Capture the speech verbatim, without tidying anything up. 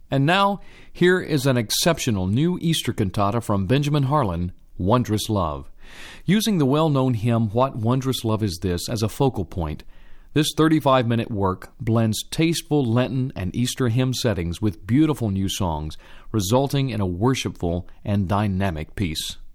And now, here is an exceptional new Easter cantata from Benjamin Harlan, Wondrous Love. Using the well-known hymn, What Wondrous Love Is This, as a focal point, this thirty-five minute work blends tasteful Lenten and Easter hymn settings with beautiful new songs, resulting in a worshipful and dynamic piece.